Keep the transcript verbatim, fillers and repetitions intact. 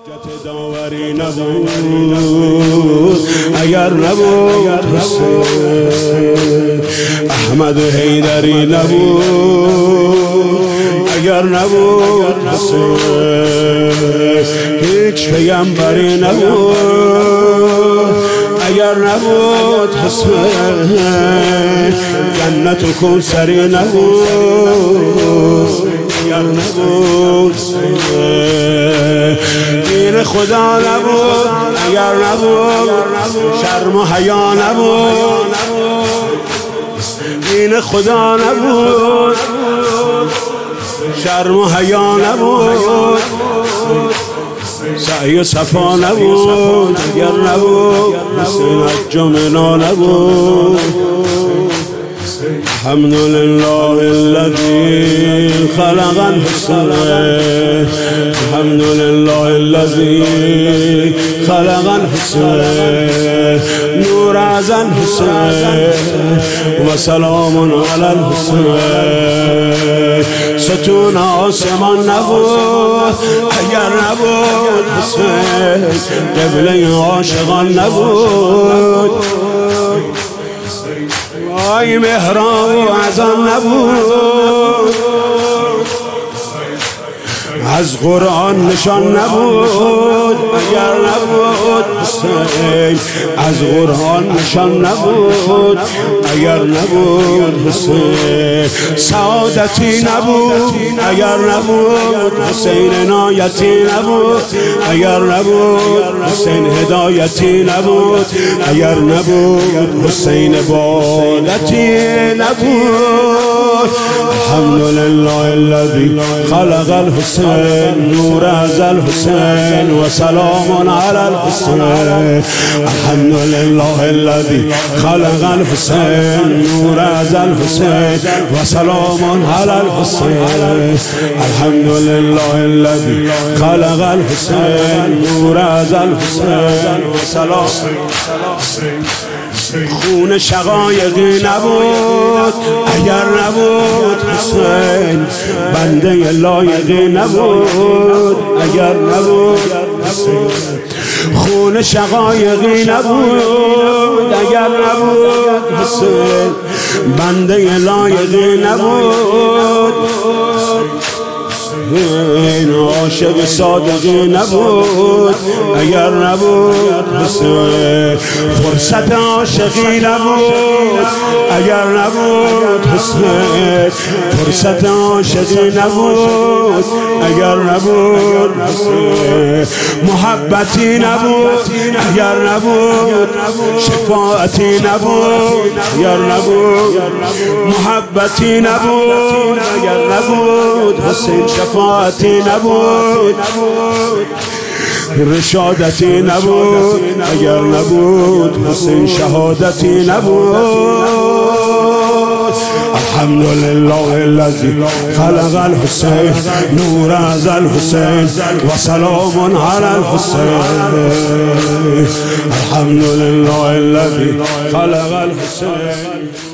حجت داوری نبود اگر نبود حسین، احمد حیدری نبود اگر نبود حسین، هیچ پیامبری نبود اگر نبود حسین، جنت و کوثری نبود اگر نبود حسین، دین خدا نبود اگر نبود، شرم و حیا نبود، دین خدا نبود، شرم و حیا نبود، سعی و صفا نبود اگر نبود حسین، حج و منا نبود. الحمد لله الذي خلق الحسين، الحمد لله الذي خلق الحسين، نور از الحسين وسلام على الحسين. ستون آسمان نبود اگر نبود حسین، قبله عاشقان نبود، وای محراب و اذان نبود، از قرآن نشان نبود اگر نبود حسین، از قرآن نشان نبود اگر نبود حسین، سعادتی نبود اگر نبود حسین، عنایتی نبود اگر نبود حسین، هدایتی نبود اگر نبود حسین، عبادتی نبود. الحمد لله الذي خلق الحسين، نور از الحسين وسلام على الحسين. الحمد لله الذي خلق الحسين، نور از الحسين وسلام على الحسين. الحمد لله الذي خلق الحسين، نور از الحسين وسلام. خون شقایقی نبود اگر نبود حسین، بنده لایقی نبود اگر نبود حسین، خون شقایقی نبود اگر نبود حسین، بنده لایقی نبود، این عاشق صادقی نبود اگر نبود حسین، فرصت عاشقی نبود اگر نبود حسین، فرصت عاشقی نبود اگر نبود حسین، محبتی نبود اگر نبود، شفاعتی نبود اگر نبود، محبتی نبود اگر نبود حسین، شفاعتی نبود، رشادتی نبود اگر نبود حسین، شهادتی نبود. الحمد لله الذي خلق الحسين، نور از الحسين وسلام على الحسين. الحمد لله الذي خلق الحسين.